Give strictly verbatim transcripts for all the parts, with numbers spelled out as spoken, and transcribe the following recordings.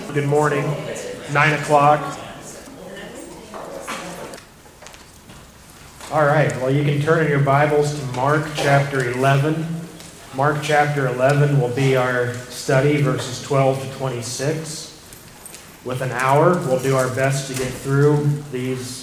Good morning. Nine o'clock. All right. Well, you can turn in your Bibles to Mark chapter eleven. Mark chapter eleven will be our study, verses twelve to twenty-six. With an hour, we'll do our best to get through these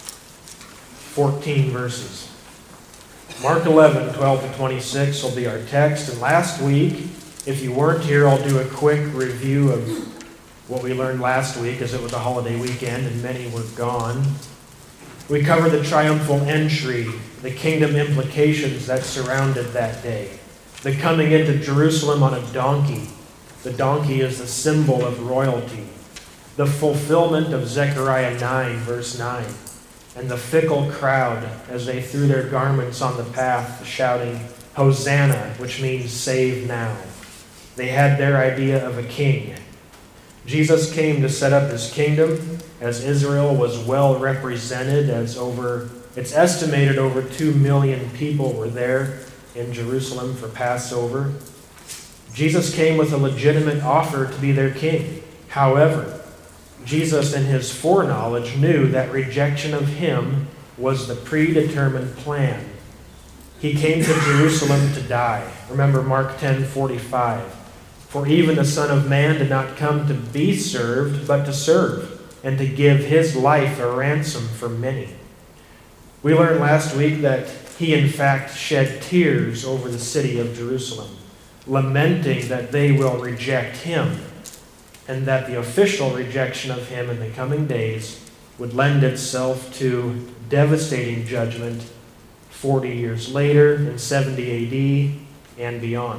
fourteen verses. Mark eleven, twelve to twenty-six will be our text. And last week, if you weren't here, I'll do a quick review of what we learned last week, as it was a holiday weekend and many were gone. We covered the triumphal entry, the kingdom implications that surrounded that day, the coming into Jerusalem on a donkey. The donkey is the symbol of royalty. The fulfillment of Zechariah nine, verse nine, and the fickle crowd as they threw their garments on the path, shouting, Hosanna, which means save now. They had their idea of a king. Jesus came to set up his kingdom, as Israel was well represented, as over, it's estimated over two million people were there in Jerusalem for Passover. Jesus came with a legitimate offer to be their king. However, Jesus in his foreknowledge knew that rejection of him was the predetermined plan. He came to Jerusalem to die. Remember Mark ten forty-five. For even the Son of Man did not come to be served, but to serve, and to give his life a ransom for many. We learned last week that he in fact shed tears over the city of Jerusalem, lamenting that they will reject him, and that the official rejection of him in the coming days would lend itself to devastating judgment forty years later in seventy A D and beyond.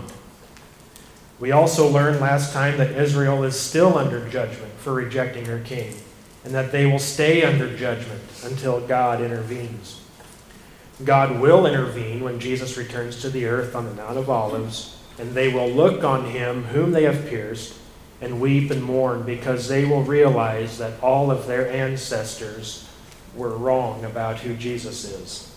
We also learned last time that Israel is still under judgment for rejecting her king, and that they will stay under judgment until God intervenes. God will intervene when Jesus returns to the earth on the Mount of Olives, and they will look on him whom they have pierced and weep and mourn, because they will realize that all of their ancestors were wrong about who Jesus is.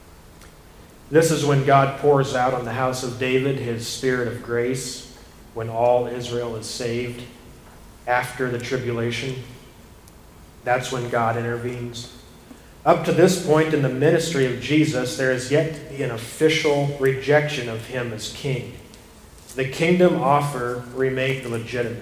This is when God pours out on the house of David his spirit of grace, when all Israel is saved after the tribulation. That's when God intervenes. Up to this point in the ministry of Jesus, there is yet to be an official rejection of him as king. The kingdom offer remained legitimate.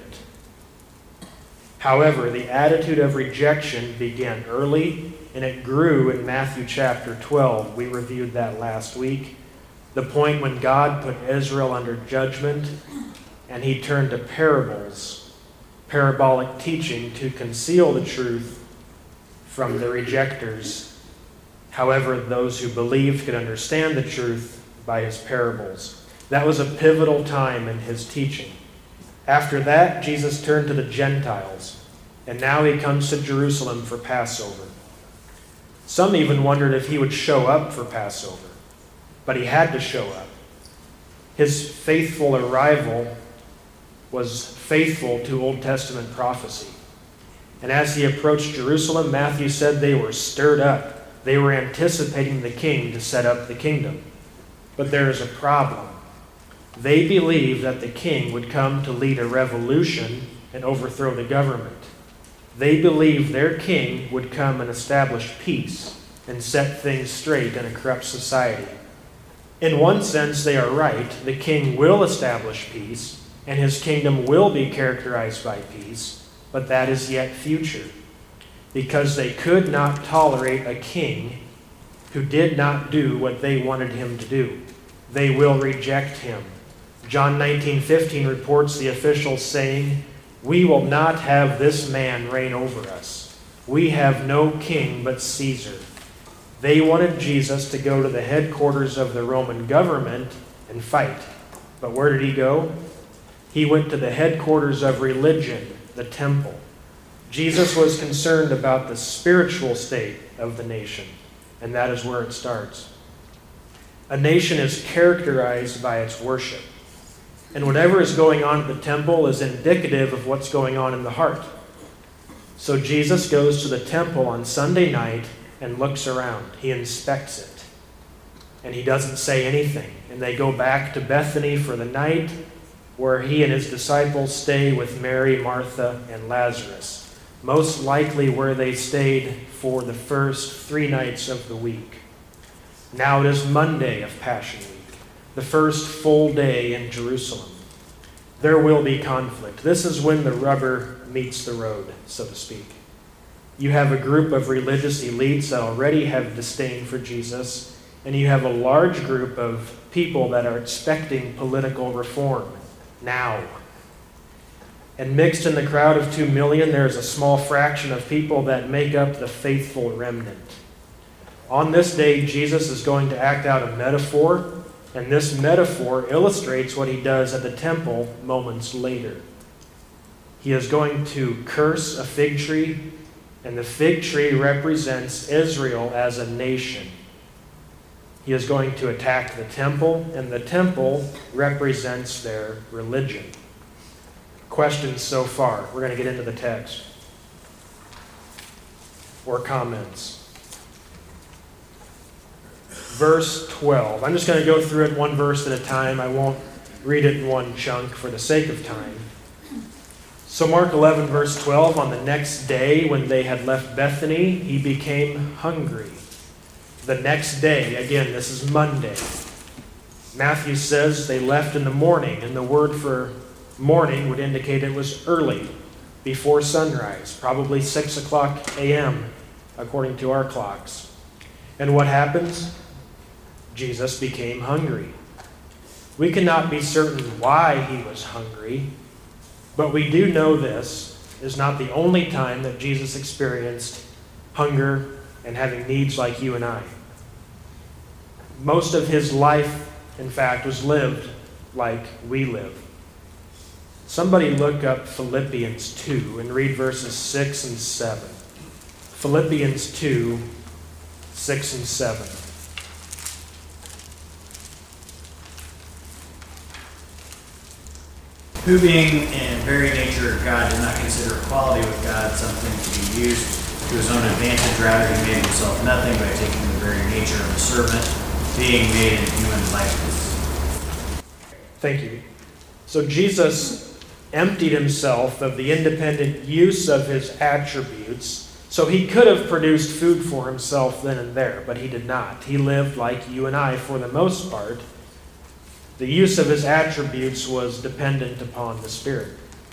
However, the attitude of rejection began early, and it grew in Matthew chapter twelve. We reviewed that last week. The point when God put Israel under judgment, and he turned to parables, parabolic teaching, to conceal the truth from the rejectors. However, those who believed could understand the truth by his parables. That was a pivotal time in his teaching. After that, Jesus turned to the Gentiles, and now he comes to Jerusalem for Passover. Some even wondered if he would show up for Passover, but he had to show up. His faithful arrival was faithful to Old Testament prophecy. And as he approached Jerusalem, Matthew said they were stirred up. They were anticipating the king to set up the kingdom. But there is a problem. They believed that the king would come to lead a revolution and overthrow the government. They believed their king would come and establish peace and set things straight in a corrupt society. In one sense, they are right. The king will establish peace, and his kingdom will be characterized by peace, but that is yet future, because they could not tolerate a king who did not do what they wanted him to do. They will reject him. John nineteen fifteen reports the officials saying, "We will not have this man reign over us. We have no king but Caesar." They wanted Jesus to go to the headquarters of the Roman government and fight. But where did he go? He went to the headquarters of religion, the temple. Jesus was concerned about the spiritual state of the nation, and that is where it starts. A nation is characterized by its worship. And whatever is going on at the temple is indicative of what's going on in the heart. So Jesus goes to the temple on Sunday night and looks around. He inspects it. And he doesn't say anything. And they go back to Bethany for the night, where he and his disciples stay with Mary, Martha, and Lazarus, most likely where they stayed for the first three nights of the week. Now it is Monday of Passion Week, the first full day in Jerusalem. There will be conflict. This is when the rubber meets the road, so to speak. You have a group of religious elites that already have disdain for Jesus, and you have a large group of people that are expecting political reform now. And mixed in the crowd of two million, there is a small fraction of people that make up the faithful remnant. On this day, Jesus is going to act out a metaphor, and this metaphor illustrates what he does at the temple moments later. He is going to curse a fig tree, and the fig tree represents Israel as a nation. He is going to attack the temple, and the temple represents their religion. Questions so far? We're going to get into the text. Or comments. Verse twelve. I'm just going to go through it one verse at a time. I won't read it in one chunk for the sake of time. So Mark eleven, verse twelve, on the next day when they had left Bethany, he became hungry. The next day, again, this is Monday. Matthew says they left in the morning, and the word for morning would indicate it was early, before sunrise, probably six o'clock a.m., according to our clocks. And what happens? Jesus became hungry. We cannot be certain why he was hungry, but we do know this is not the only time that Jesus experienced hunger and having needs like you and I. Most of his life, in fact, was lived like we live. Somebody look up Philippians two and read verses six and seven. Philippians two, six and seven. Who being in very nature God did not consider equality with God something to be used to his own advantage. Rather, he made himself nothing by taking the very nature of a servant, being made in human likeness. Thank you. So Jesus emptied himself of the independent use of his attributes, so he could have produced food for himself then and there, but he did not. He lived like you and I for the most part. The use of his attributes was dependent upon the Spirit.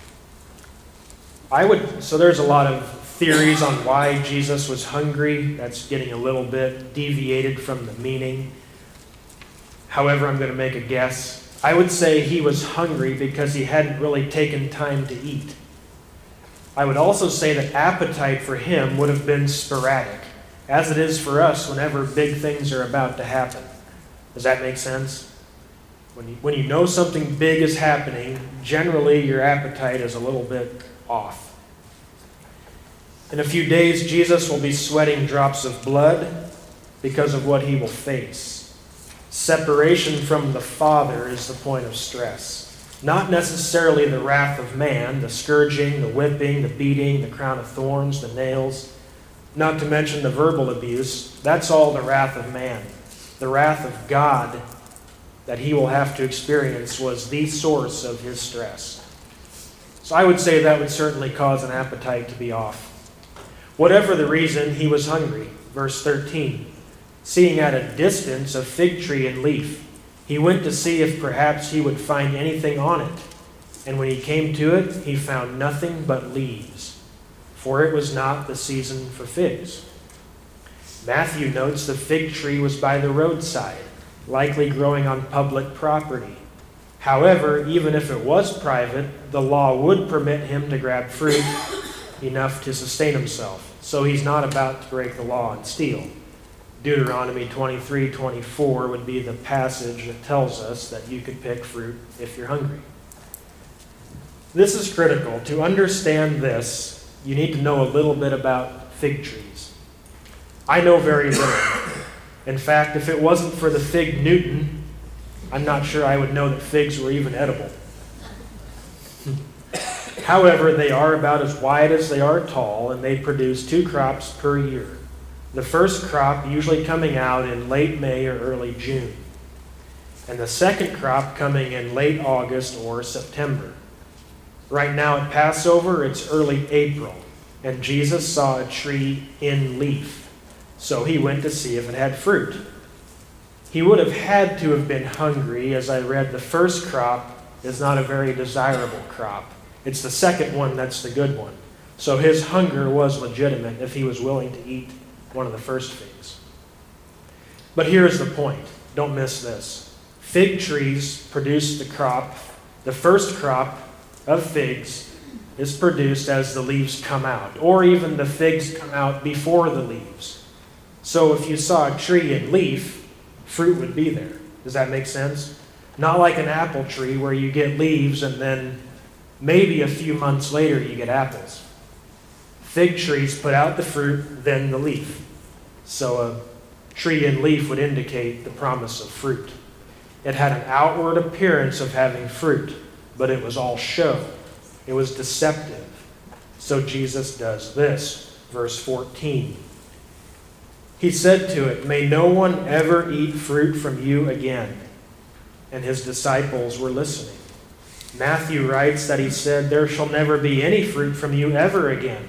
I would, so there's a lot of theories on why Jesus was hungry. That's getting a little bit deviated from the meaning. However, I'm going to make a guess. I would say he was hungry because he hadn't really taken time to eat. I would also say that appetite for him would have been sporadic, as it is for us whenever big things are about to happen. Does that make sense? When you, when you know something big is happening, generally your appetite is a little bit off. In a few days, Jesus will be sweating drops of blood because of what he will face. Separation from the Father is the point of stress. Not necessarily the wrath of man, the scourging, the whipping, the beating, the crown of thorns, the nails, not to mention the verbal abuse. That's all the wrath of man. The wrath of God that he will have to experience was the source of his stress. So I would say that would certainly cause an appetite to be off. Whatever the reason, he was hungry. Verse thirteen, seeing at a distance a fig tree in leaf, he went to see if perhaps he would find anything on it. And when he came to it, he found nothing but leaves, for it was not the season for figs. Matthew notes the fig tree was by the roadside, likely growing on public property. However, even if it was private, the law would permit him to grab fruit enough to sustain himself. So he's not about to break the law and steal. Deuteronomy twenty-three twenty-four would be the passage that tells us that you could pick fruit if you're hungry. This is critical. To understand this, you need to know a little bit about fig trees. I know very little. In fact, if it wasn't for the fig Newton, I'm not sure I would know that figs were even edible. However, they are about as wide as they are tall, and they produce two crops per year. The first crop usually coming out in late May or early June. and the second crop coming in late August or September. Right now at Passover, it's early April, and Jesus saw a tree in leaf, so he went to see if it had fruit. He would have had to have been hungry. As I read, the first crop is not a very desirable crop. It's the second one that's the good one. So his hunger was legitimate if he was willing to eat one of the first figs. But here's the point. Don't miss this. Fig trees produce the crop. The first crop of figs is produced as the leaves come out, or even the figs come out before the leaves. So if you saw a tree in leaf, fruit would be there. Does that make sense? Not like an apple tree where you get leaves and then maybe a few months later you get apples. Fig trees put out the fruit, then the leaf. So a tree in leaf would indicate the promise of fruit. It had an outward appearance of having fruit, but it was all show. It was deceptive. So Jesus does this. Verse fourteen. He said to it, "May no one ever eat fruit from you again." And his disciples were listening. Matthew writes that he said, "There shall never be any fruit from you ever again."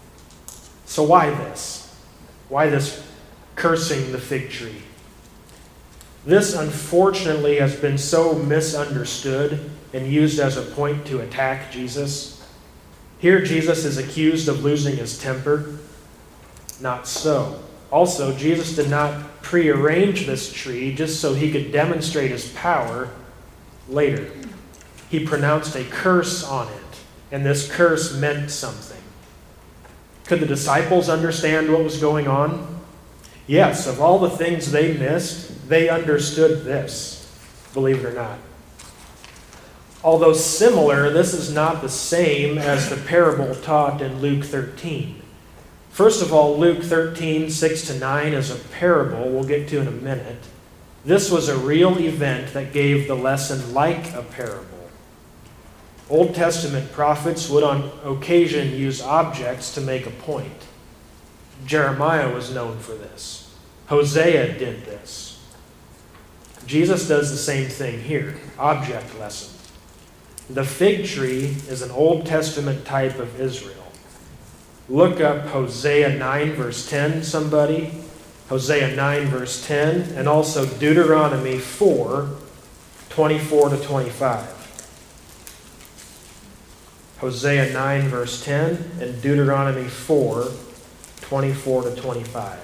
So why this? Why this cursing the fig tree? This, unfortunately, has been so misunderstood and used as a point to attack Jesus. Here, Jesus is accused of losing his temper. Not so. Also, Jesus did not prearrange this tree just so he could demonstrate his power later. He pronounced a curse on it, and this curse meant something. Could the disciples understand what was going on? Yes, of all the things they missed, they understood this, believe it or not. Although similar, this is not the same as the parable taught in Luke thirteen. First of all, Luke thirteen, six to nine is a parable we'll get to in a minute. This was a real event that gave the lesson like a parable. Old Testament prophets would on occasion use objects to make a point. Jeremiah was known for this. Hosea did this. Jesus does the same thing here. Object lesson. The fig tree is an Old Testament type of Israel. Look up Hosea nine verse ten, somebody. Hosea nine verse ten, and also Deuteronomy four, twenty-four to twenty-five. Hosea nine verse ten and Deuteronomy four, twenty-four to twenty-five.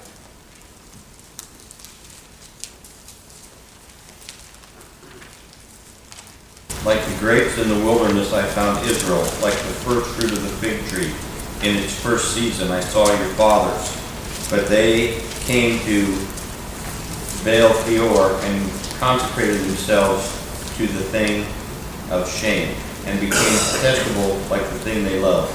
Like the grapes in the wilderness I found Israel, like the first fruit of the fig tree. In its first season I saw your fathers, but they came to Baal Peor and consecrated themselves to the thing of shame, and became detestable like the thing they loved.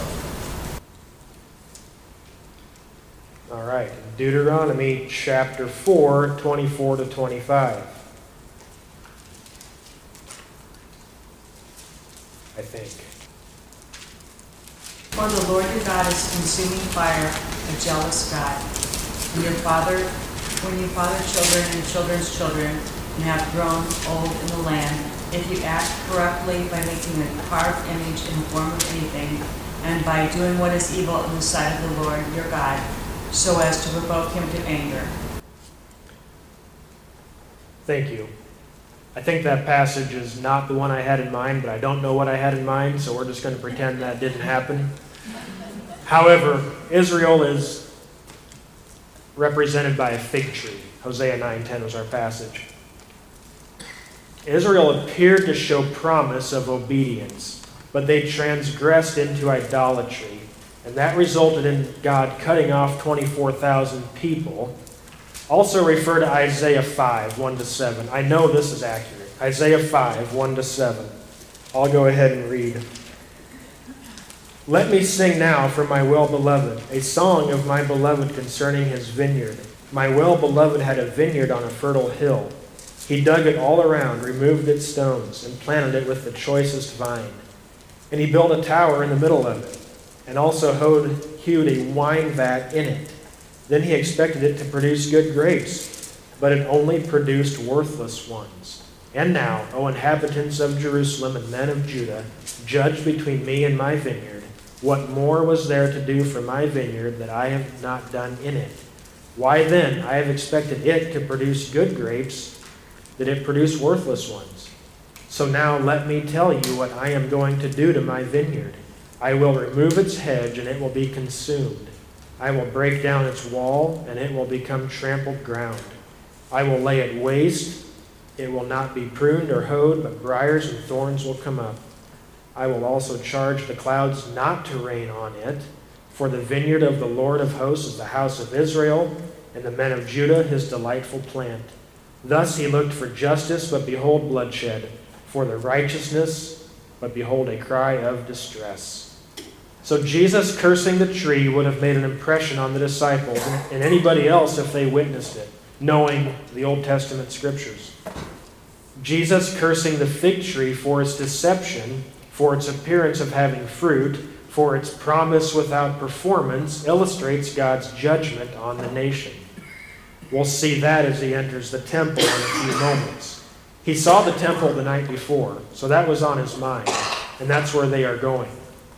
All right, Deuteronomy chapter four, twenty-four to twenty-five. I think. For the Lord your God is consuming fire, a jealous God. When your father, when you father children and children's children, and have grown old in the land, if you act corruptly by making a carved image in the form of anything, and by doing what is evil in the sight of the Lord your God, so as to provoke him to anger. Thank you. I think that passage is not the one I had in mind, but I don't know what I had in mind, so we're just going to pretend that didn't happen. However, Israel is represented by a fig tree. Hosea nine ten was our passage. Israel appeared to show promise of obedience, but they transgressed into idolatry, and that resulted in God cutting off twenty-four thousand people. Also refer to Isaiah five, one to seven. I know this is accurate. Isaiah five, one to seven. I'll go ahead and read. Let me sing now for my well-beloved, a song of my beloved concerning his vineyard. My well-beloved had a vineyard on a fertile hill. He dug it all around, removed its stones, and planted it with the choicest vine. And he built a tower in the middle of it, and also hewed a wine vat in it. Then he expected it to produce good grapes, but it only produced worthless ones. And now, O inhabitants of Jerusalem and men of Judah, judge between me and my vineyard. What more was there to do for my vineyard that I have not done in it? Why then, I have expected it to produce good grapes, that it produce worthless ones. So now let me tell you what I am going to do to my vineyard. I will remove its hedge, and it will be consumed. I will break down its wall, and it will become trampled ground. I will lay it waste. It will not be pruned or hoed, but briars and thorns will come up. I will also charge the clouds not to rain on it, for the vineyard of the Lord of hosts is the house of Israel, and the men of Judah his delightful plant. Thus he looked for justice, but behold bloodshed, for the righteousness, but behold a cry of distress. So Jesus cursing the tree would have made an impression on the disciples and anybody else if they witnessed it, knowing the Old Testament scriptures. Jesus cursing the fig tree for its deception, for its appearance of having fruit, for its promise without performance, illustrates God's judgment on the nation. We'll see that as he enters the temple in a few moments. He saw the temple the night before, so that was on his mind, and that's where they are going.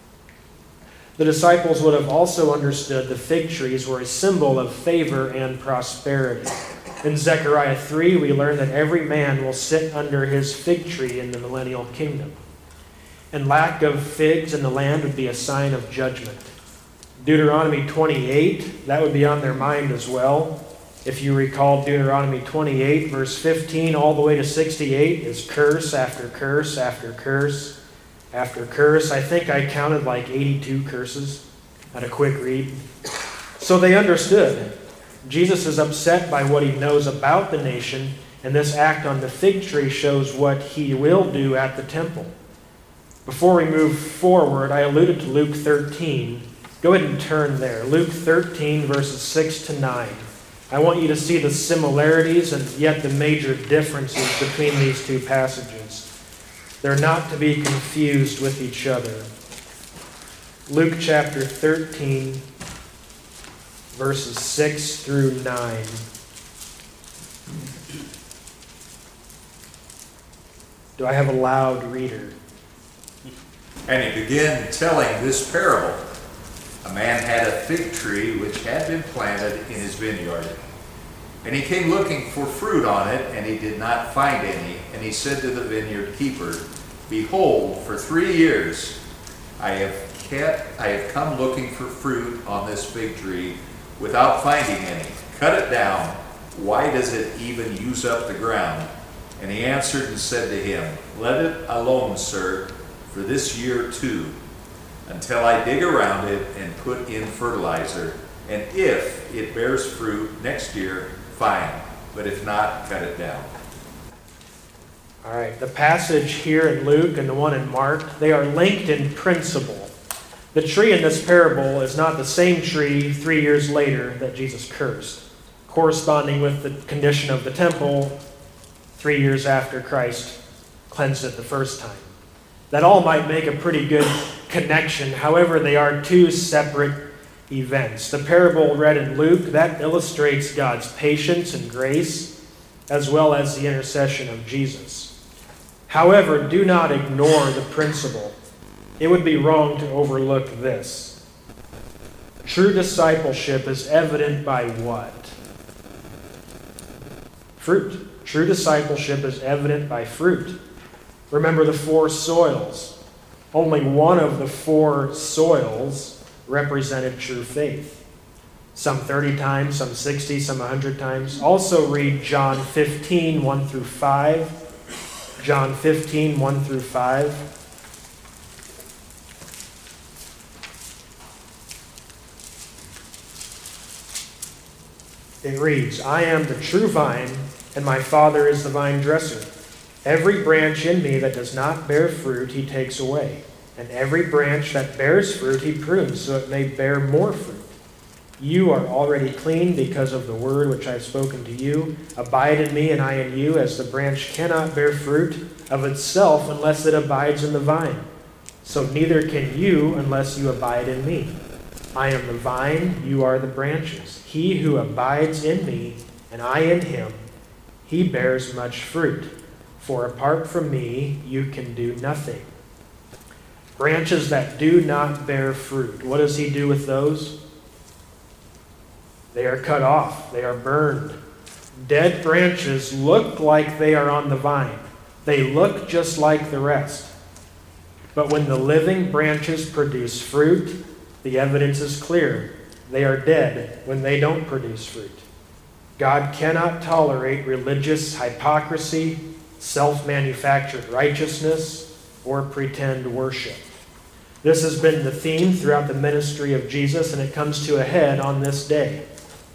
The disciples would have also understood the fig trees were a symbol of favor and prosperity. In Zechariah three, we learn that every man will sit under his fig tree in the millennial kingdom. And lack of figs in the land would be a sign of judgment. Deuteronomy twenty-eight, that would be on their mind as well. If you recall Deuteronomy twenty-eight, verse fifteen, all the way to sixty-eight is curse after curse after curse after curse. I think I counted like eighty-two curses at a quick read. So they understood. Jesus is upset by what he knows about the nation, and this act on the fig tree shows what he will do at the temple. Before we move forward, I alluded to Luke thirteen. Go ahead and turn there. Luke thirteen, verses six to nine. I want you to see the similarities and yet the major differences between these two passages. They're not to be confused with each other. Luke chapter thirteen, verses six through nine. Do I have a loud reader? And he began telling this parable. A man had a fig tree which had been planted in his vineyard. And he came looking for fruit on it, and he did not find any. And he said to the vineyard keeper, Behold, for three years I have kept, I have come looking for fruit on this fig tree without finding any. Cut it down. Why does it even use up the ground? And he answered and said to him, Let it alone, sir, for this year too, until I dig around it and put in fertilizer. And if it bears fruit next year, fine. But if not, cut it down. All right, the passage here in Luke and the one in Mark, they are linked in principle. The tree in this parable is not the same tree three years later that Jesus cursed, corresponding with the condition of the temple three years after Christ cleansed it the first time. That all might make a pretty good connection. However, they are two separate events. The parable read in Luke, that illustrates God's patience and grace, as well as the intercession of Jesus. However, do not ignore the principle. It would be wrong to overlook this. True discipleship is evident by what? Fruit. True discipleship is evident by fruit. Remember the four soils. Only one of the four soils represented true faith. Some thirty times, some sixty, some one hundred times. Also read John fifteen, one through five. John fifteen, one through five. It reads, I am the true vine, and my Father is the vine dresser. Every branch in me that does not bear fruit, he takes away. And every branch that bears fruit, he prunes, so it may bear more fruit. You are already clean because of the word which I have spoken to you. Abide in me, and I in you, as the branch cannot bear fruit of itself unless it abides in the vine. So neither can you unless you abide in me. I am the vine, you are the branches. He who abides in me, and I in him, he bears much fruit. for apart from me you can do nothing. Branches that do not bear fruit, what does he do with those? They are cut off, they are burned. Dead branches look like they are on the vine. They look just like the rest. But when the living branches produce fruit, the evidence is clear. They are dead when they don't produce fruit. God cannot tolerate religious hypocrisy, self-manufactured righteousness, or pretend worship. This has been the theme throughout the ministry of Jesus, and it comes to a head on this day.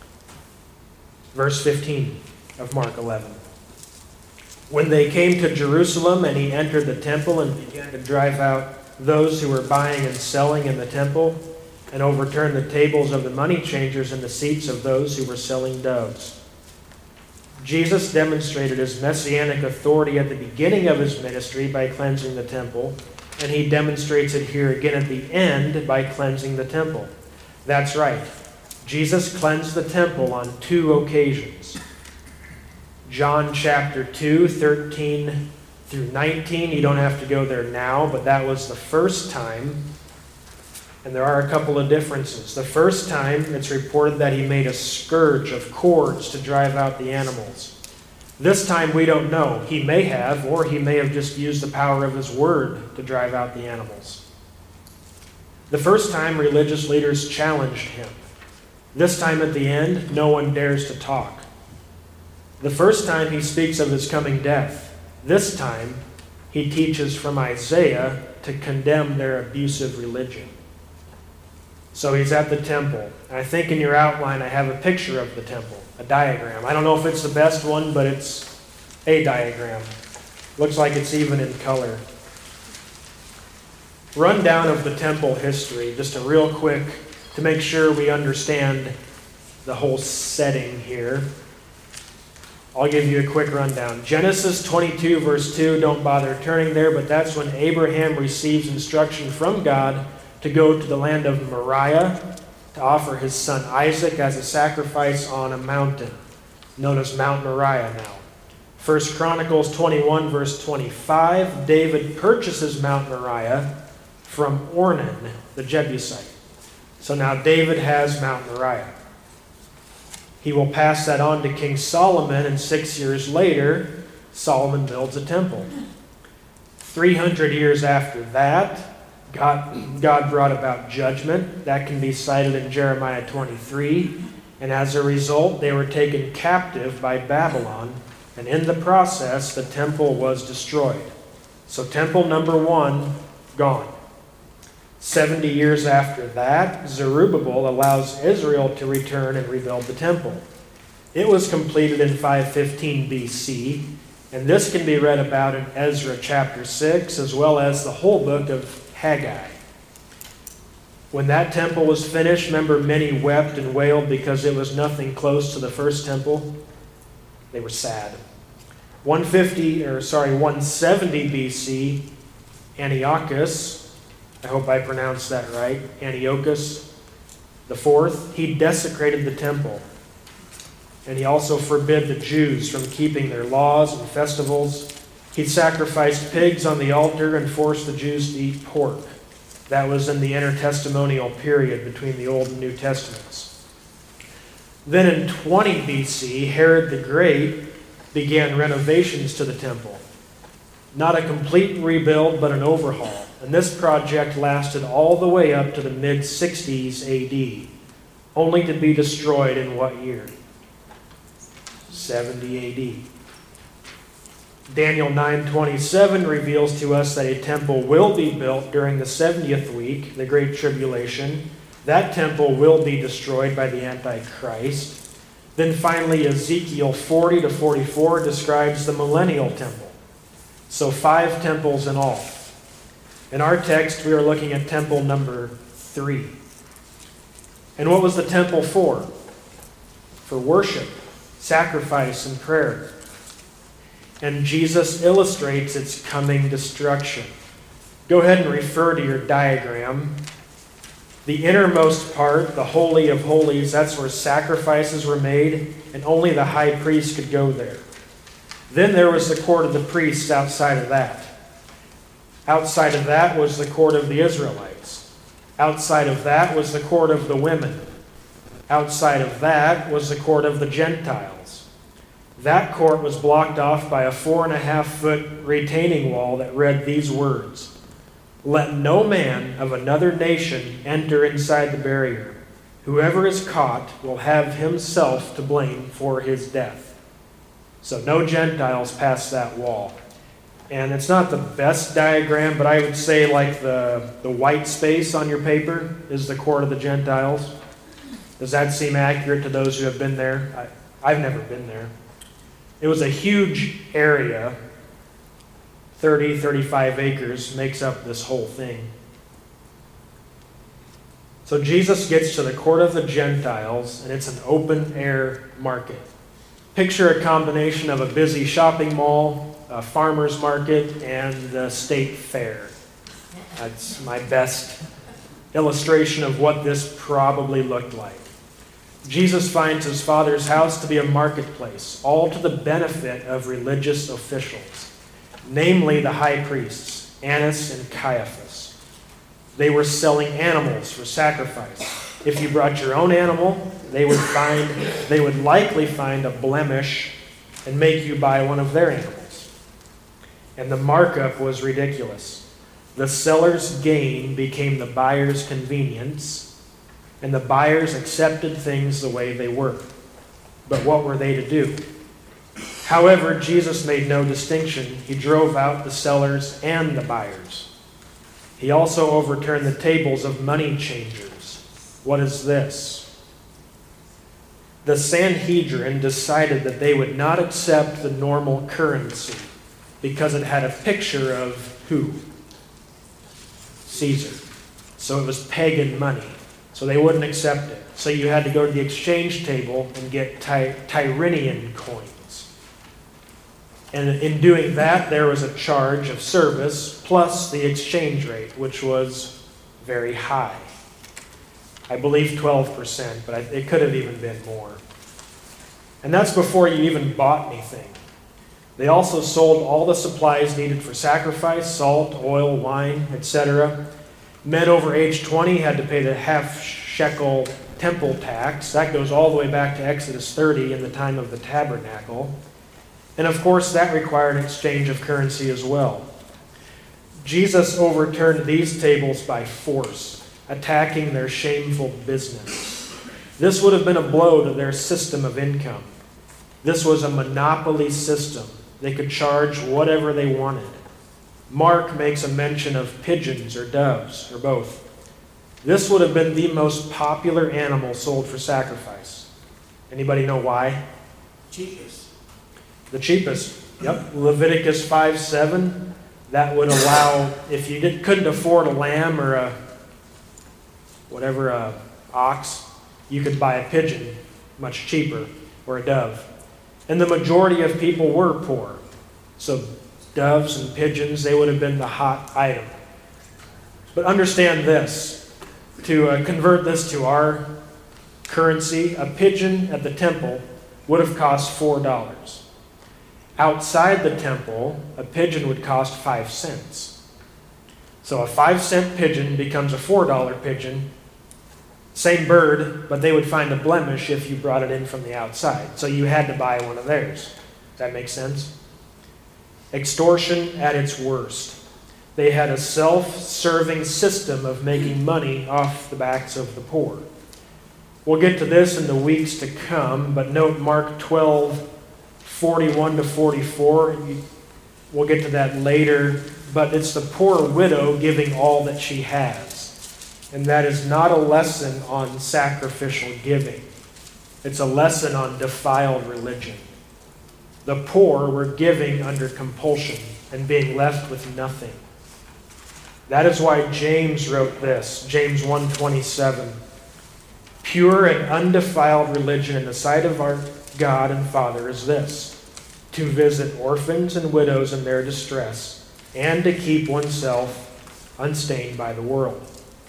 Verse fifteen of Mark eleven. When they came to Jerusalem and he entered the temple and began to drive out those who were buying and selling in the temple and overturn the tables of the money changers and the seats of those who were selling doves. Jesus demonstrated his messianic authority at the beginning of his ministry by cleansing the temple, and he demonstrates it here again at the end by cleansing the temple. That's right. Jesus cleansed the temple on two occasions. John chapter two, thirteen through nineteen. You don't have to go there now, but that was the first time. And there are a couple of differences. The first time, it's reported that he made a scourge of cords to drive out the animals. This time, we don't know. He may have, or he may have just used the power of his word to drive out the animals. The first time, religious leaders challenged him. This time at the end, no one dares to talk. The first time he speaks of his coming death. This time, he teaches from Isaiah to condemn their abusive religion. So he's at the temple. And I think in your outline I have a picture of the temple, a diagram. I don't know if it's the best one, but it's a diagram. Looks like it's even in color. Rundown of the temple history, just a real quick, to make sure we understand the whole setting here. I'll give you a quick rundown. Genesis twenty-two, verse two, don't bother turning there, but that's when Abraham receives instruction from God to go to the land of Moriah to offer his son Isaac as a sacrifice on a mountain, known as Mount Moriah now. First Chronicles twenty-one, verse twenty-five, David purchases Mount Moriah from Ornan, the Jebusite. So now David has Mount Moriah. He will pass that on to King Solomon, and six years later, Solomon builds a temple. three hundred years after that, God, God brought about judgment. That can be cited in Jeremiah twenty-three. And as a result, they were taken captive by Babylon. And in the process, the temple was destroyed. So temple number one, gone. seventy years after that, Zerubbabel allows Israel to return and rebuild the temple. It was completed in five fifteen B C, and this can be read about in Ezra chapter six, as well as the whole book of Haggai. When that temple was finished, remember many wept and wailed because it was nothing close to the first temple. They were sad. one fifty, or sorry, one seventy B C, Antiochus, I hope I pronounced that right, Antiochus the fourth, he desecrated the temple. And he also forbid the Jews from keeping their laws and festivals. He sacrificed pigs on the altar and forced the Jews to eat pork. That was in the intertestamental period between the Old and New Testaments. Then in twenty B C, Herod the Great began renovations to the temple. Not a complete rebuild, but an overhaul. And this project lasted all the way up to the mid sixties A D, only to be destroyed in what year? seventy A D. Daniel nine twenty-seven reveals to us that a temple will be built during the seventieth week, the Great Tribulation. That temple will be destroyed by the Antichrist. Then finally, Ezekiel forty to forty-four describes the millennial temple. So five temples in all. In our text, we are looking at temple number three. And what was the temple for? For worship, sacrifice, and prayer. And Jesus illustrates its coming destruction. Go ahead and refer to your diagram. The innermost part, the Holy of Holies, that's where sacrifices were made, and only the high priest could go there. Then there was the court of the priests outside of that. Outside of that was the court of the Israelites. Outside of that was the court of the women. Outside of that was the court of the Gentiles. That court was blocked off by a four and a half foot retaining wall that read these words: "Let no man of another nation enter inside the barrier. Whoever is caught will have himself to blame for his death." So no Gentiles past that wall. And it's not the best diagram, but I would say like the, the white space on your paper is the court of the Gentiles. Does that seem accurate to those who have been there? I, I've never been there. It was a huge area. thirty, thirty-five acres makes up this whole thing. So Jesus gets to the court of the Gentiles, and it's an open-air market. Picture a combination of a busy shopping mall, a farmer's market, and the state fair. That's my best illustration of what this probably looked like. Jesus finds his Father's house to be a marketplace, all to the benefit of religious officials, namely the high priests, Annas and Caiaphas. They were selling animals for sacrifice. If you brought your own animal, they would find, they would likely find a blemish and make you buy one of their animals. And the markup was ridiculous. The seller's gain became the buyer's convenience, and the buyers accepted things the way they were. But what were they to do? However, Jesus made no distinction. He drove out the sellers and the buyers. He also overturned the tables of money changers. What is this? The Sanhedrin decided that they would not accept the normal currency because it had a picture of who? Caesar. So it was pagan money. So they wouldn't accept it. So you had to go to the exchange table and get Ty- Tyrian coins. And in doing that, there was a charge of service plus the exchange rate, which was very high. I believe twelve percent, but it could have even been more. And that's before you even bought anything. They also sold all the supplies needed for sacrifice: salt, oil, wine, et cetera. Men over age twenty had to pay the half shekel temple tax. That goes all the way back to Exodus thirty in the time of the tabernacle. And of course, that required exchange of currency as well. Jesus overturned these tables by force, attacking their shameful business. This would have been a blow to their system of income. This was a monopoly system. They could charge whatever they wanted. Mark makes a mention of pigeons or doves, or both. This would have been the most popular animal sold for sacrifice. Anybody know why? Cheapest. The cheapest. Yep. Leviticus five seven. That would allow, if you did, couldn't afford a lamb or a, whatever, a ox, you could buy a pigeon much cheaper, or a dove. And the majority of people were poor. So doves and pigeons, they would have been the hot item. But understand this, to uh, convert this to our currency, a pigeon at the temple would have cost four dollars. Outside the temple, a pigeon would cost five cents. So a five cent pigeon becomes a four dollar pigeon. Same bird, but they would find a blemish if you brought it in from the outside. So you had to buy one of theirs. Does that make sense? Extortion at its worst. They had a self-serving system of making money off the backs of the poor. We'll get to this in the weeks to come, but note Mark twelve, forty-one to forty-four. We'll get to that later, but it's the poor widow giving all that she has. And that is not a lesson on sacrificial giving. It's a lesson on defiled religion. The poor were giving under compulsion and being left with nothing. That is why James wrote this, James one twenty-seven. Pure and undefiled religion in the sight of our God and Father is this: to visit orphans and widows in their distress, and to keep oneself unstained by the world.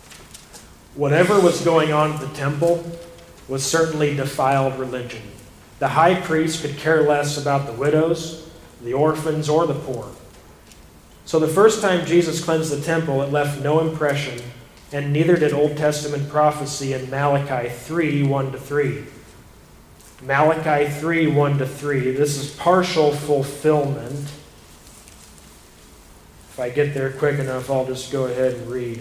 Whatever was going on at the temple was certainly defiled religion. The high priest could care less about the widows. the orphans, or the poor. So the first time Jesus cleansed the temple, it left no impression, and neither did Old Testament prophecy in Malachi three, one to three. Malachi three, one to three. This is partial fulfillment. If I get there quick enough, I'll just go ahead and read.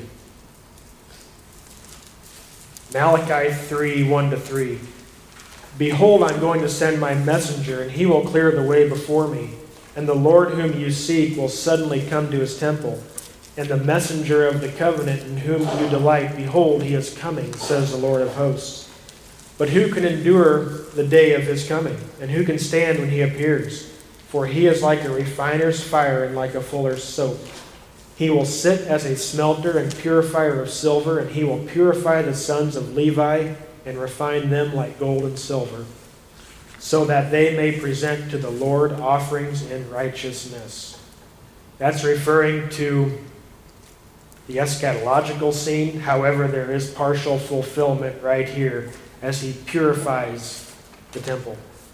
Malachi three, one to three. Behold, I'm going to send my messenger, and he will clear the way before me. And the Lord whom you seek will suddenly come to his temple. And the messenger of the covenant in whom you delight, behold, he is coming, says the Lord of hosts. But who can endure the day of his coming? And who can stand when he appears? For he is like a refiner's fire and like a fuller's soap. He will sit as a smelter and purifier of silver, and he will purify the sons of Levi and refine them like gold and silver, so that they may present to the Lord offerings in righteousness. That's referring to the eschatological scene. However, there is partial fulfillment right here as he purifies the temple.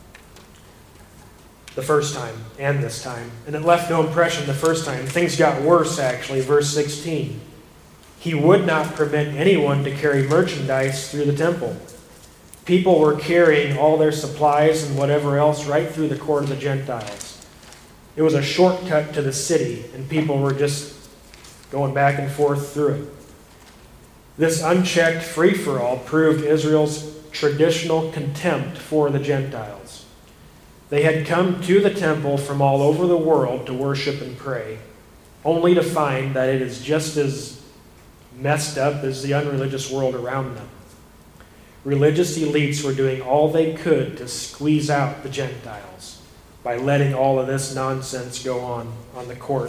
The first time and this time. And it left no impression the first time. Things got worse, actually. Verse sixteen. He would not permit anyone to carry merchandise through the temple. People were carrying all their supplies and whatever else right through the court of the Gentiles. It was a shortcut to the city, and people were just going back and forth through it. This unchecked free-for-all proved Israel's traditional contempt for the Gentiles. They had come to the temple from all over the world to worship and pray, only to find that it is just as messed up as the unreligious world around them. Religious elites were doing all they could to squeeze out the Gentiles by letting all of this nonsense go on on the court.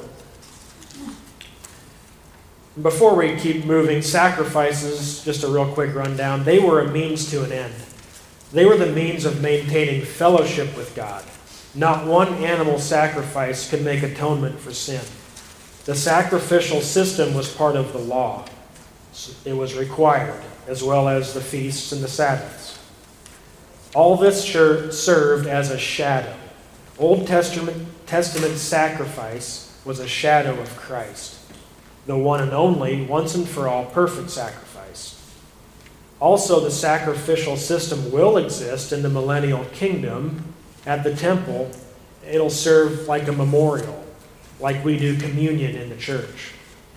Before we keep moving, sacrifices, just a real quick rundown, they were a means to an end. They were the means of maintaining fellowship with God. Not one animal sacrifice could make atonement for sin. The sacrificial system was part of the law. It was required, as well as the feasts and the Sabbaths. All this sure served as a shadow. Old Testament, Testament sacrifice was a shadow of Christ, the one and only, once and for all, perfect sacrifice. Also, the sacrificial system will exist in the millennial kingdom at the temple. It'll serve like a memorial, like we do communion in the church.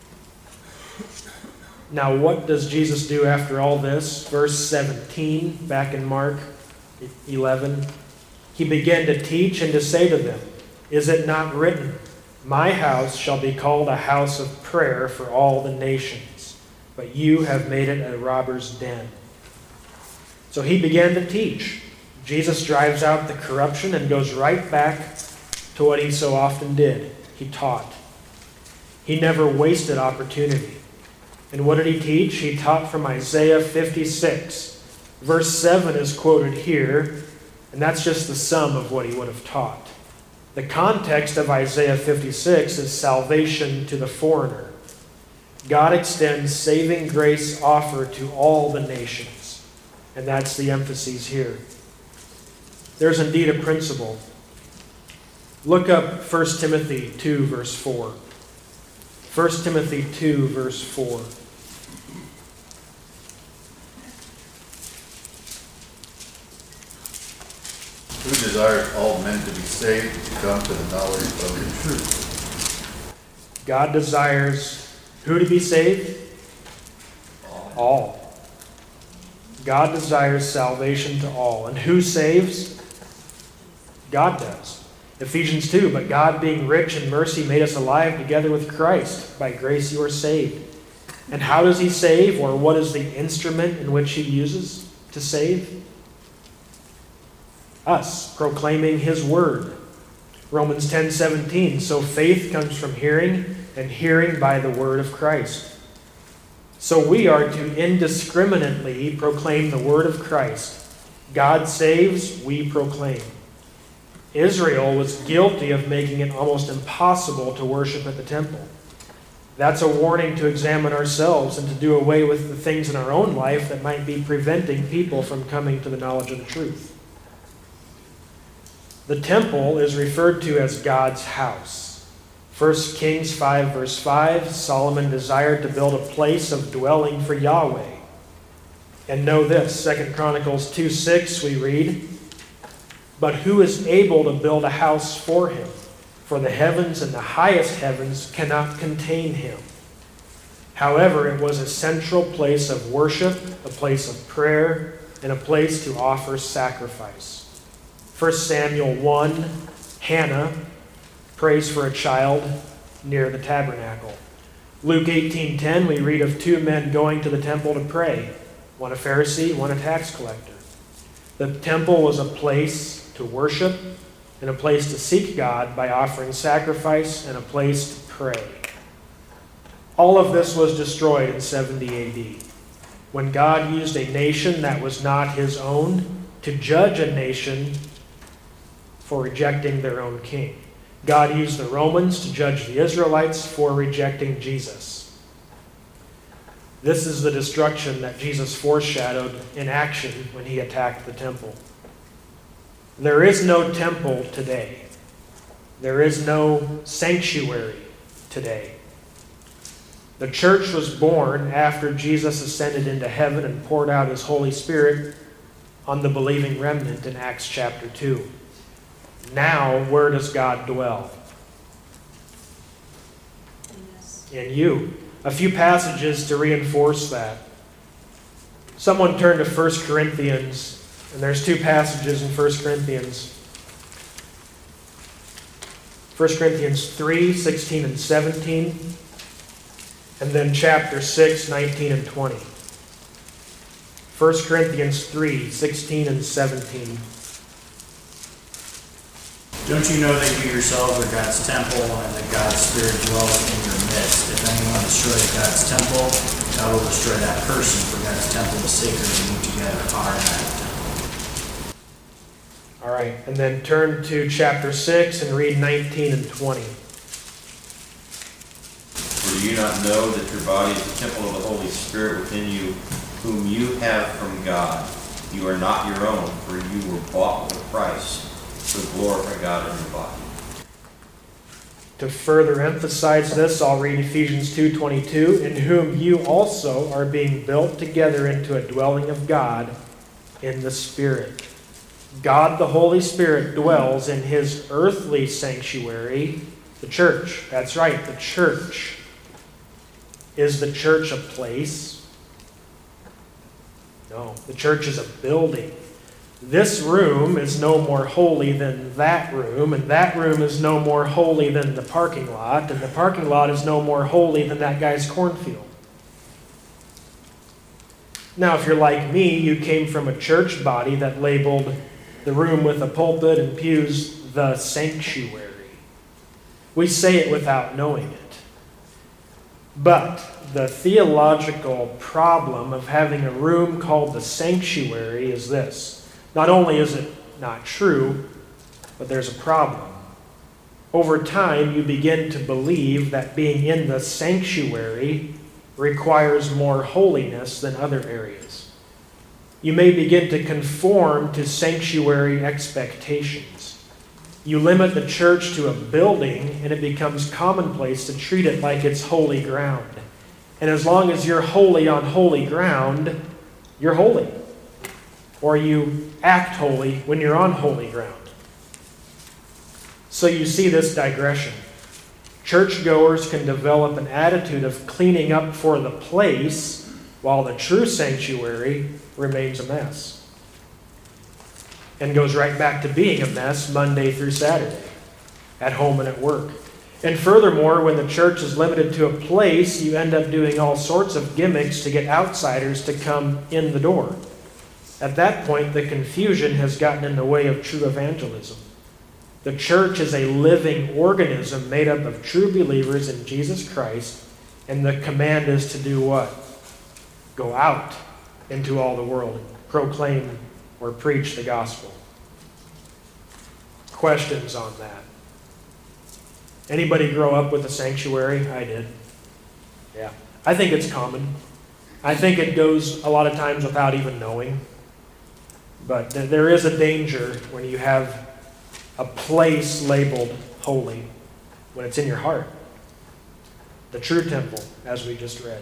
Now, what does Jesus do after all this? Verse seventeen, back in Mark eleven. He began to teach and to say to them, "Is it not written, my house shall be called a house of prayer for all the nations, but you have made it a robber's den." So he began to teach. Jesus drives out the corruption and goes right back to what he so often did. He taught. He never wasted opportunity. And what did he teach? He taught from Isaiah fifty-six. Verse seven is quoted here, and that's just the sum of what he would have taught. The context of Isaiah fifty-six is salvation to the foreigner. God extends saving grace offered to all the nations. And that's the emphasis here. There's indeed a principle. Look up First Timothy two, verse four. First Timothy two, verse four. Who desires all men to be saved and to come to the knowledge of the truth? God desires who to be saved? All. God desires salvation to all. And who saves? God does. Ephesians two, but God being rich in mercy made us alive together with Christ. By grace you are saved. And how does he save, or what is the instrument in which he uses to save? Us, proclaiming his word. Romans ten seventeen, so faith comes from hearing, and hearing by the word of Christ. So we are to indiscriminately proclaim the word of Christ. God saves, we proclaim. Israel was guilty of making it almost impossible to worship at the temple. That's a warning to examine ourselves and to do away with the things in our own life that might be preventing people from coming to the knowledge of the truth. The temple is referred to as God's house. First Kings five verse five, Solomon desired to build a place of dwelling for Yahweh. And know this, Second Chronicles two six we read, "But who is able to build a house for him? For the heavens and the highest heavens cannot contain him." However, it was a central place of worship, a place of prayer, and a place to offer sacrifice. First Samuel one, Hannah prays for a child near the tabernacle. Luke eighteen ten, we read of two men going to the temple to pray, one a Pharisee, one a tax collector. The temple was a place to worship and a place to seek God by offering sacrifice and a place to pray. All of this was destroyed in seventy A D, when God used a nation that was not his own to judge a nation for rejecting their own king. God used the Romans to judge the Israelites for rejecting Jesus. This is the destruction that Jesus foreshadowed in action when he attacked the temple. There is no temple today. There is no sanctuary today. The church was born after Jesus ascended into heaven and poured out his Holy Spirit on the believing remnant in Acts chapter two. Now, where does God dwell? In you. A few passages to reinforce that. Someone turn to First Corinthians, and there's two passages in First Corinthians. First Corinthians three, sixteen and seventeen, and then chapter six, nineteen and twenty. First Corinthians three, sixteen and seventeen. Don't you know that you yourselves are God's temple and that God's Spirit dwells in your midst? If anyone destroys God's temple, God will destroy that person, for God's temple is sacred and you together are that temple. All right, and then turn to chapter six and read nineteen and twenty. For do you not know that your body is the temple of the Holy Spirit within you, whom you have from God? You are not your own, for you were bought with a price. So glorify God in your body. To further emphasize this, I'll read Ephesians two twenty-two, "In whom you also are being built together into a dwelling of God in the Spirit." God the Holy Spirit dwells in his earthly sanctuary, the church. That's right, the church. Is the church a place? No, the church is a building. This room is no more holy than that room, and that room is no more holy than the parking lot, and the parking lot is no more holy than that guy's cornfield. Now, if you're like me, you came from a church body that labeled the room with a pulpit and pews the sanctuary. We say it without knowing it. But the theological problem of having a room called the sanctuary is this. Not only is it not true, but there's a problem. Over time, you begin to believe that being in the sanctuary requires more holiness than other areas. You may begin to conform to sanctuary expectations. You limit the church to a building, and it becomes commonplace to treat it like it's holy ground. And as long as you're holy on holy ground, you're holy. Or you act holy when you're on holy ground. So you see this digression. Churchgoers can develop an attitude of cleaning up for the place, while the true sanctuary remains a mess. And goes right back to being a mess Monday through Saturday, at home and at work. And furthermore, when the church is limited to a place, you end up doing all sorts of gimmicks to get outsiders to come in the door. At that point, the confusion has gotten in the way of true evangelism. The church is a living organism made up of true believers in Jesus Christ, and the command is to do what? Go out into all the world and proclaim or preach the gospel. Questions on that? Anybody grow up with a sanctuary? I did. Yeah. I think it's common. I think it goes a lot of times without even knowing. But there is a danger when you have a place labeled holy when it's in your heart. The true temple, as we just read.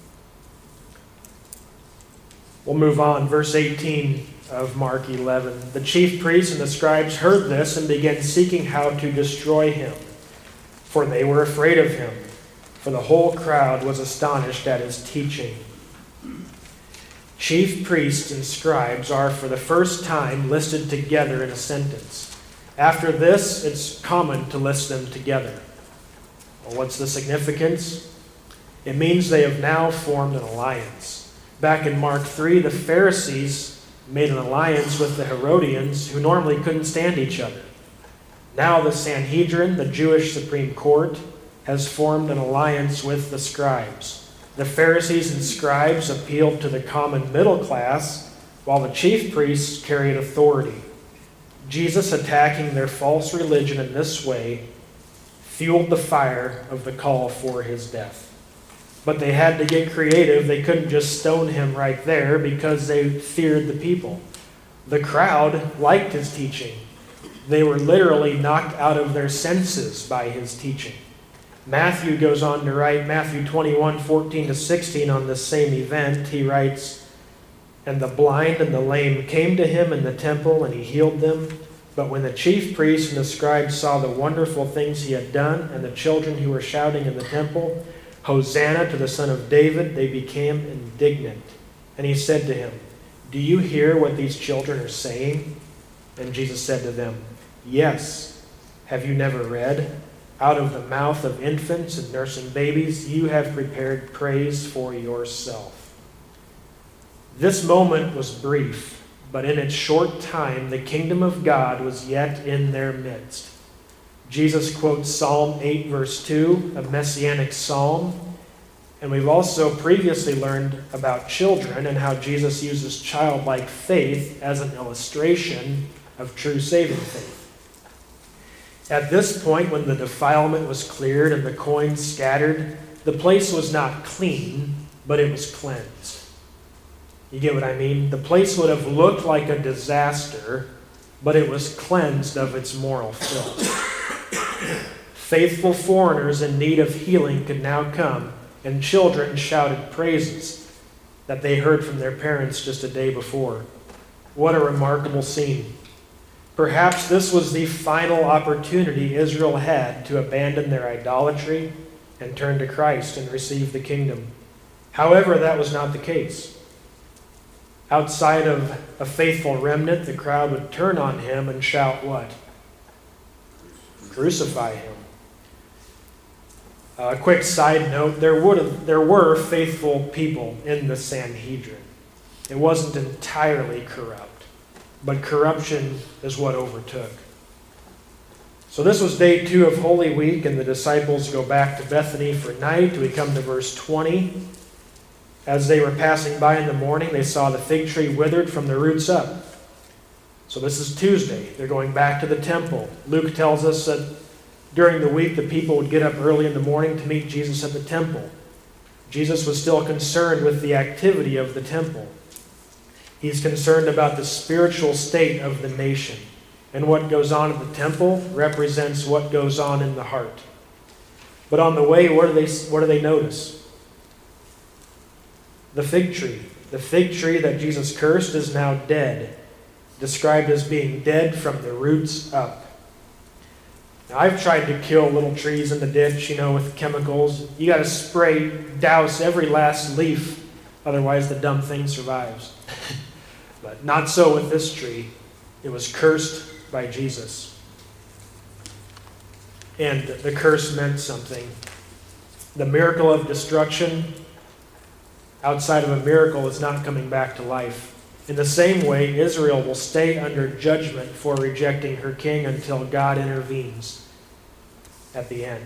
We'll move on. Verse eighteen of Mark eleven. The chief priests and the scribes heard this and began seeking how to destroy him, for they were afraid of him, for the whole crowd was astonished at his teaching. Chief priests and scribes are for the first time listed together in a sentence. After this, it's common to list them together. Well, what's the significance? It means they have now formed an alliance. Back in Mark three, the Pharisees made an alliance with the Herodians, who normally couldn't stand each other. Now the Sanhedrin, the Jewish Supreme Court, has formed an alliance with the scribes. The Pharisees and scribes appealed to the common middle class, while the chief priests carried authority. Jesus attacking their false religion in this way fueled the fire of the call for his death. But they had to get creative. They couldn't just stone him right there because they feared the people. The crowd liked his teaching. They were literally knocked out of their senses by his teaching. Matthew goes on to write, Matthew twenty-one, fourteen to sixteen, on this same event. He writes, "And the blind and the lame came to him in the temple, and he healed them. But when the chief priests and the scribes saw the wonderful things he had done, and the children who were shouting in the temple, 'Hosanna to the Son of David,' they became indignant. And he said to him, 'Do you hear what these children are saying?' And Jesus said to them, 'Yes. Have you never read? Out of the mouth of infants and nursing babies, you have prepared praise for yourself.'" This moment was brief, but in its short time, the kingdom of God was yet in their midst. Jesus quotes Psalm eight, verse two, a messianic psalm. And we've also previously learned about children and how Jesus uses childlike faith as an illustration of true saving faith. At this point, when the defilement was cleared and the coins scattered, the place was not clean, but it was cleansed. You get what I mean? The place would have looked like a disaster, but it was cleansed of its moral filth. Faithful foreigners in need of healing could now come, and children shouted praises that they heard from their parents just a day before. What a remarkable scene. Perhaps this was the final opportunity Israel had to abandon their idolatry and turn to Christ and receive the kingdom. However, that was not the case. Outside of a faithful remnant, the crowd would turn on him and shout what? Crucify him. A quick side note, there, would have, there were faithful people in the Sanhedrin. It wasn't entirely corrupt, but corruption is what overtook. So this was day two of Holy Week, and the disciples go back to Bethany for night. We come to verse twenty. As they were passing by in the morning, they saw the fig tree withered from the roots up. So this is Tuesday. They're going back to the temple. Luke tells us that during the week, the people would get up early in the morning to meet Jesus at the temple. Jesus was still concerned with the activity of the temple. He's concerned about the spiritual state of the nation. And what goes on at the temple represents what goes on in the heart. But on the way, what do they, what do they notice? The fig tree. The fig tree that Jesus cursed is now dead, described as being dead from the roots up. Now, I've tried to kill little trees in the ditch, you know, with chemicals. You got to spray, douse every last leaf, otherwise the dumb thing survives. But not so with this tree. It was cursed by Jesus. And the curse meant something. The miracle of destruction, outside of a miracle, is not coming back to life. In the same way, Israel will stay under judgment for rejecting her king until God intervenes at the end.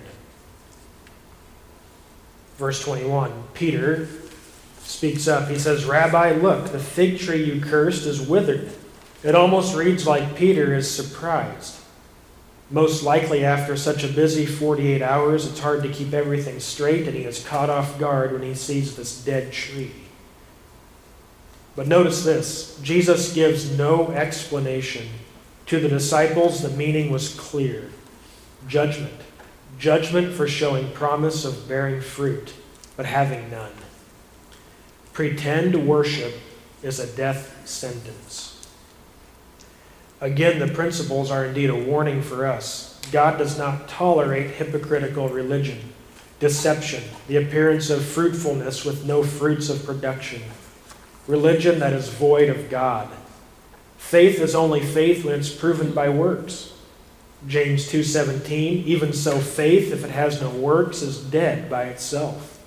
Verse twenty-one, Peter speaks up. He says, "Rabbi, look, the fig tree you cursed is withered." It almost reads like Peter is surprised. Most likely after such a busy forty-eight hours, it's hard to keep everything straight, and he is caught off guard when he sees this dead tree. But notice this, Jesus gives no explanation To the disciples, the meaning was clear. Judgment. Judgment for showing promise of bearing fruit, but having none. Pretend worship is a death sentence. Again, the principles are indeed a warning for us. God does not tolerate hypocritical religion, deception, the appearance of fruitfulness with no fruits of production, religion that is void of God. Faith is only faith when it's proven by works. James two seventeen, even so faith, if it has no works, is dead by itself.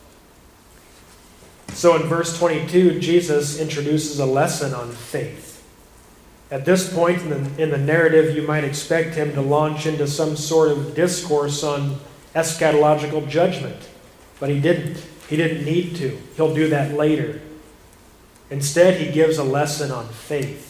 So in verse twenty-two, Jesus introduces a lesson on faith. At this point in the, in the narrative, you might expect him to launch into some sort of discourse on eschatological judgment, but he didn't. He didn't need to. He'll do that later. Instead, he gives a lesson on faith.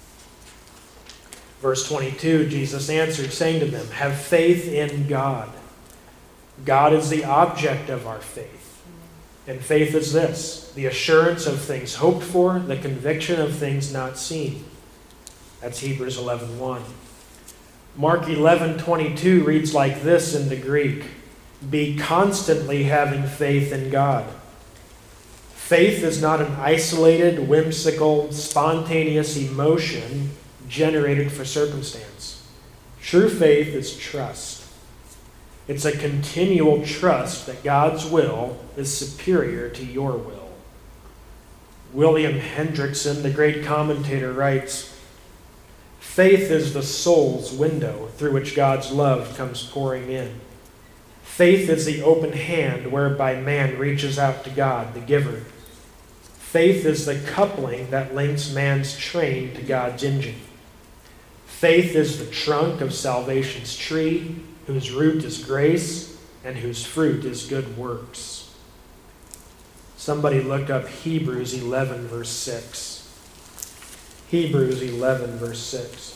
Verse twenty-two, Jesus answered, saying to them, have faith in God. God is the object of our faith. And faith is this, the assurance of things hoped for, the conviction of things not seen. That's Hebrews eleven one. Mark eleven twenty-two reads like this in the Greek, be constantly having faith in God. Faith is not an isolated, whimsical, spontaneous emotion generated for circumstance. True faith is trust. It's a continual trust that God's will is superior to your will. William Hendrickson, the great commentator, writes, faith is the soul's window through which God's love comes pouring in. Faith is the open hand whereby man reaches out to God, the giver. Faith is the coupling that links man's train to God's engine. Faith is the trunk of salvation's tree, whose root is grace and whose fruit is good works. Somebody looked up Hebrews eleven, verse six. Hebrews eleven, verse six.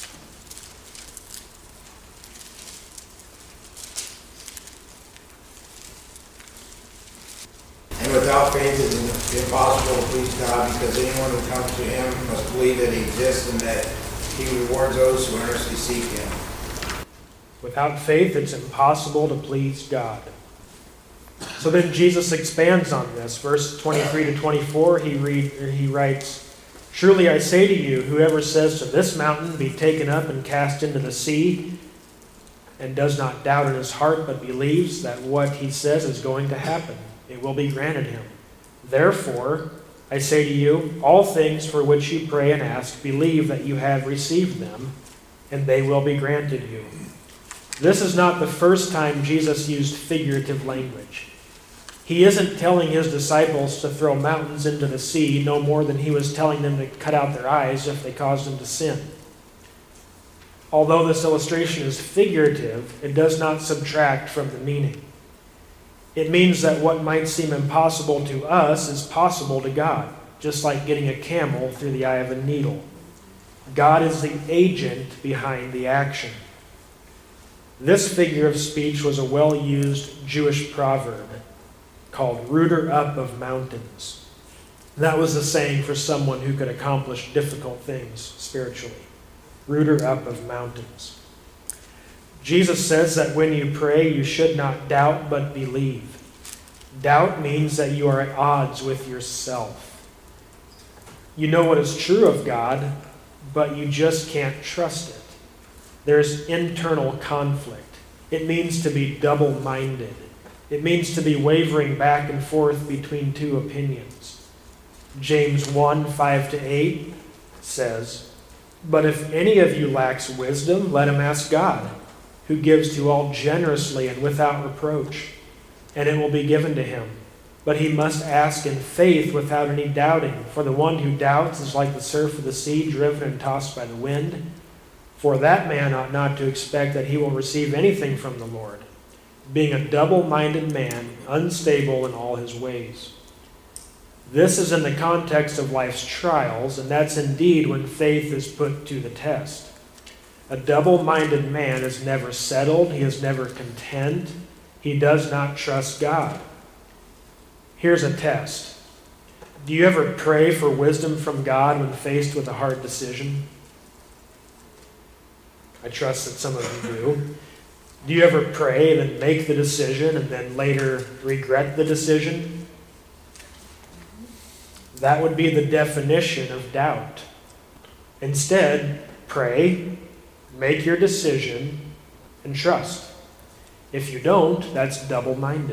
And without faith it is impossible to please God, because anyone who comes to him must believe that he exists and that he rewards those who earnestly seek him. Without faith, it's impossible to please God. So then Jesus expands on this. Verse twenty-three to twenty-four, he, read, he writes, truly I say to you, whoever says to this mountain, be taken up and cast into the sea, and does not doubt in his heart, but believes that what he says is going to happen, it will be granted him. Therefore, I say to you, all things for which you pray and ask, believe that you have received them, and they will be granted you. This is not the first time Jesus used figurative language. He isn't telling his disciples to throw mountains into the sea no more than he was telling them to cut out their eyes if they caused them to sin. Although this illustration is figurative, it does not subtract from the meaning. It means that what might seem impossible to us is possible to God, just like getting a camel through the eye of a needle. God is the agent behind the action. This figure of speech was a well-used Jewish proverb called rooter up of mountains. That was a saying for someone who could accomplish difficult things spiritually. Rooter up of mountains. Jesus says that when you pray, you should not doubt but believe. Doubt means that you are at odds with yourself. You know what is true of God, but you just can't trust it. There's internal conflict. It means to be double-minded. It means to be wavering back and forth between two opinions. James one, five to eight says, but if any of you lacks wisdom, let him ask God, who gives to all generously and without reproach, and it will be given to him. But he must ask in faith without any doubting, for the one who doubts is like the surf of the sea, driven and tossed by the wind. For that man ought not to expect that he will receive anything from the Lord, being a double-minded man, unstable in all his ways. This is in the context of life's trials, and that's indeed when faith is put to the test. A double-minded man is never settled, he is never content, he does not trust God. Here's a test. Do you ever pray for wisdom from God when faced with a hard decision? I trust that some of you do. Do you ever pray and then make the decision and then later regret the decision? That would be the definition of doubt. Instead, pray, make your decision, and trust. If you don't, that's double-minded.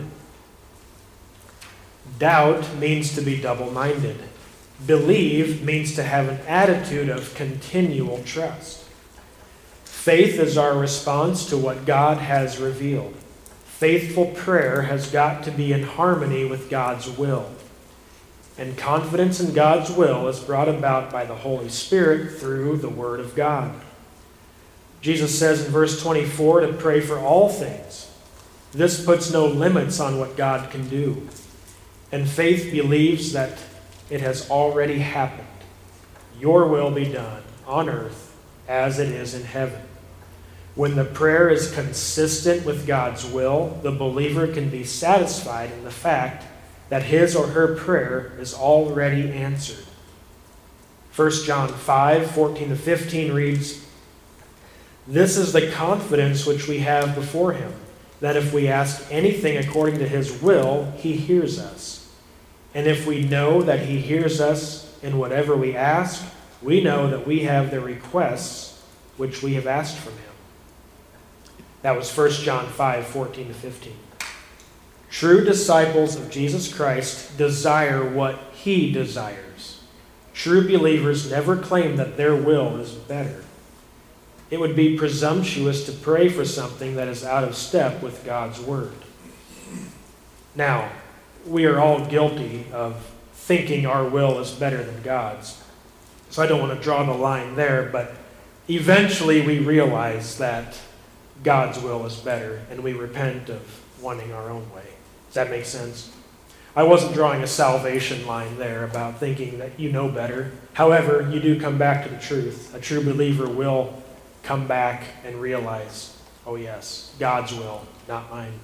Doubt means to be double-minded. Believe means to have an attitude of continual trust. Faith is our response to what God has revealed. Faithful prayer has got to be in harmony with God's will. And confidence in God's will is brought about by the Holy Spirit through the Word of God. Jesus says in verse twenty-four to pray for all things. This puts no limits on what God can do. And faith believes that it has already happened. Your will be done on earth as it is in heaven. When the prayer is consistent with God's will, the believer can be satisfied in the fact that his or her prayer is already answered. First John five, fourteen to fifteen reads, "This is the confidence which we have before him, that if we ask anything according to his will, he hears us. And if we know that he hears us in whatever we ask, we know that we have the requests which we have asked from him." That was First John five, fourteen to fifteen. True disciples of Jesus Christ desire what he desires. True believers never claim that their will is better. It would be presumptuous to pray for something that is out of step with God's word. Now, we are all guilty of thinking our will is better than God's. So I don't want to draw the line there, but eventually we realize that God's will is better, and we repent of wanting our own way. Does that make sense? I wasn't drawing a salvation line there about thinking that you know better. However, you do come back to the truth. A true believer will come back and realize, oh yes, God's will, not mine.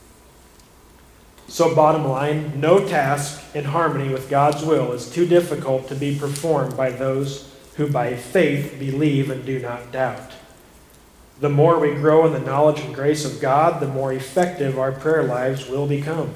So bottom line, no task in harmony with God's will is too difficult to be performed by those who by faith believe and do not doubt. The more we grow in the knowledge and grace of God, the more effective our prayer lives will become.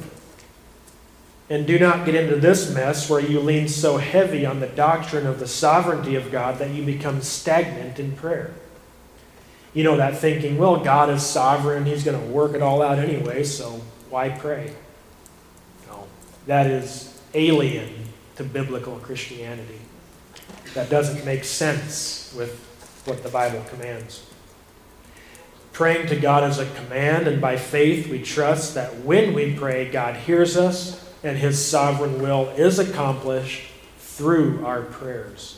And do not get into this mess where you lean so heavy on the doctrine of the sovereignty of God that you become stagnant in prayer. You know, that thinking, well, God is sovereign, he's going to work it all out anyway, so why pray? No, that is alien to biblical Christianity. That doesn't make sense with what the Bible commands. Praying to God is a command, and by faith we trust that when we pray, God hears us, and his sovereign will is accomplished through our prayers.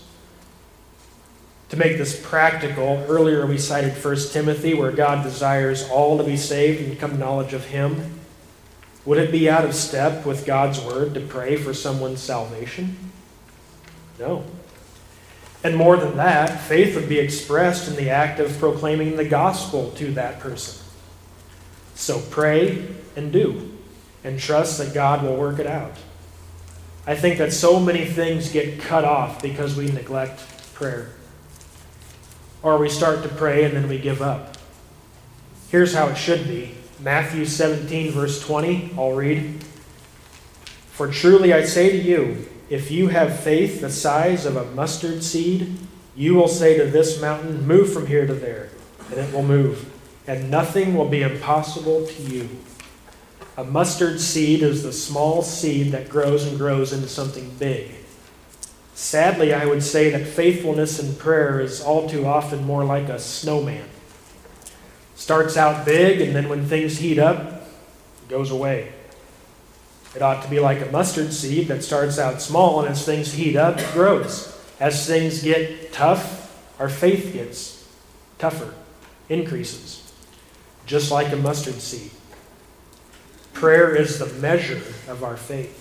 To make this practical, earlier we cited First Timothy, where God desires all to be saved and come to knowledge of him. Would it be out of step with God's word to pray for someone's salvation? No. And more than that, faith would be expressed in the act of proclaiming the gospel to that person. So pray and do, and trust that God will work it out. I think that so many things get cut off because we neglect prayer. Or we start to pray and then we give up. Here's how it should be. Matthew seventeen, verse twenty, I'll read. "For truly I say to you, if you have faith the size of a mustard seed, you will say to this mountain, 'Move from here to there,' and it will move, and nothing will be impossible to you." A mustard seed is the small seed that grows and grows into something big. Sadly, I would say that faithfulness in prayer is all too often more like a snowman. Starts out big, and then when things heat up, it goes away. It ought to be like a mustard seed that starts out small, and as things heat up, it grows. As things get tough, our faith gets tougher, increases, just like a mustard seed. Prayer is the measure of our faith.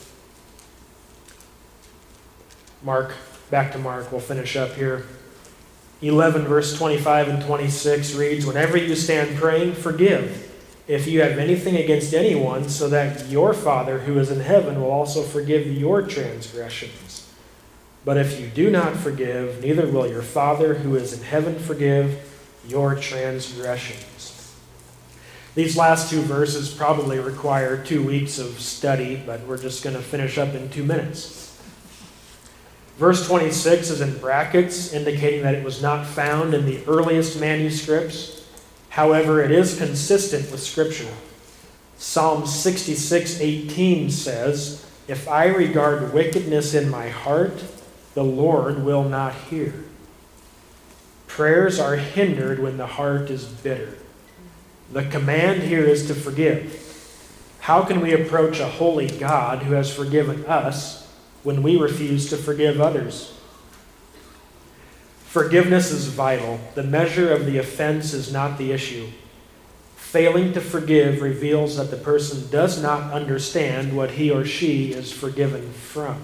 Mark, back to Mark, we'll finish up here. eleven, verse twenty-five and twenty-six reads, "Whenever you stand praying, forgive if you have anything against anyone, so that your Father who is in heaven will also forgive your transgressions. But if you do not forgive, neither will your Father who is in heaven forgive your transgressions. These last two verses probably require two weeks of study, but we're just going to finish up in two minutes. Verse twenty-six is in brackets, indicating that it was not found in the earliest manuscripts. However, it is consistent with Scripture. Psalm sixty-six eighteen says, "If I regard wickedness in my heart, the Lord will not hear." Prayers are hindered when the heart is bitter. The command here is to forgive. How can we approach a holy God who has forgiven us when we refuse to forgive others? Forgiveness is vital. The measure of the offense is not the issue. Failing to forgive reveals that the person does not understand what he or she is forgiven from.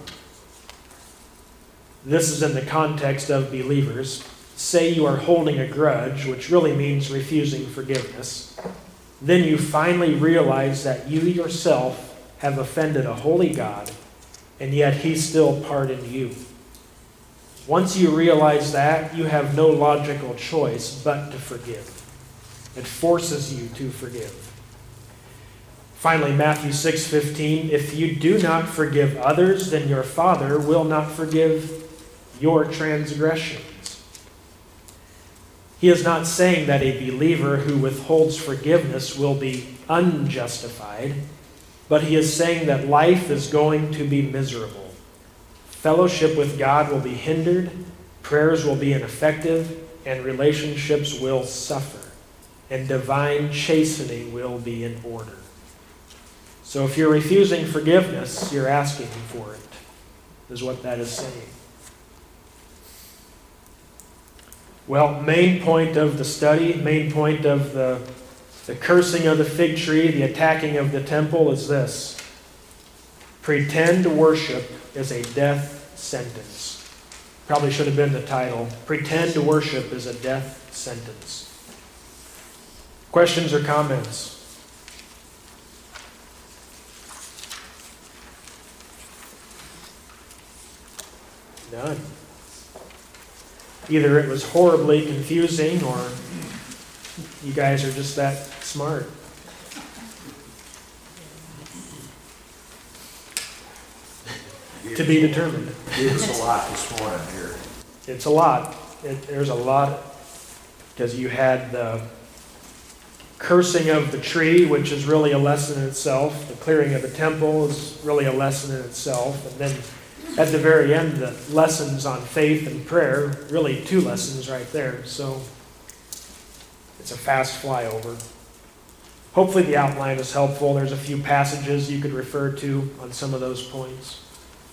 This is in the context of believers. Say you are holding a grudge, which really means refusing forgiveness. Then you finally realize that you yourself have offended a holy God, and yet he still pardoned you. Once you realize that, you have no logical choice but to forgive. It forces you to forgive. Finally, Matthew six fifteen, "If you do not forgive others, then your Father will not forgive your transgressions." He is not saying that a believer who withholds forgiveness will be unjustified, but he is saying that life is going to be miserable. Fellowship with God will be hindered, prayers will be ineffective, and relationships will suffer, and divine chastening will be in order. So if you're refusing forgiveness, you're asking for it, is what that is saying. Well, main point of the study, main point of the, the cursing of the fig tree, the attacking of the temple is this: pretend worship is a death sentence. Probably should have been the title. Pretend worship is a death sentence. Questions or comments? None. Either it was horribly confusing or you guys are just that smart. To be determined. Give us a lot this morning here. It's a lot. It, there's a lot, because you had the cursing of the tree, which is really a lesson in itself. The clearing of the temple is really a lesson in itself. And then at the very end, the lessons on faith and prayer, really two lessons right there. So it's a fast flyover. Hopefully the outline is helpful. There's a few passages you could refer to on some of those points.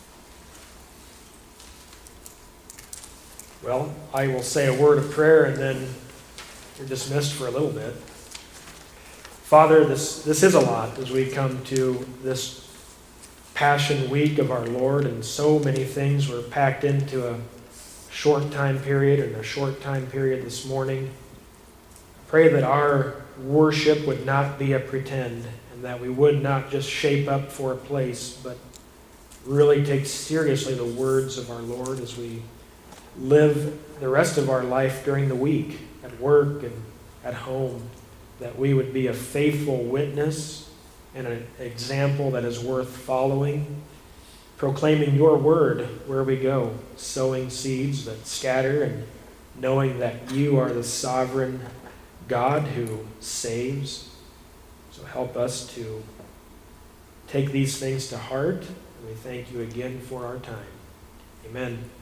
Well, I will say a word of prayer and then you're dismissed for a little bit. Father, this, this is a lot as we come to this Passion Week of our Lord, and so many things were packed into a short time period and a short time period this morning. I pray that our worship would not be a pretend, and that we would not just shape up for a place, but really take seriously the words of our Lord as we live the rest of our life during the week, at work and at home, that we would be a faithful witness and an example that is worth following, proclaiming your word where we go, sowing seeds that scatter, and knowing that you are the sovereign God who saves. So help us to take these things to heart, and we thank you again for our time. Amen.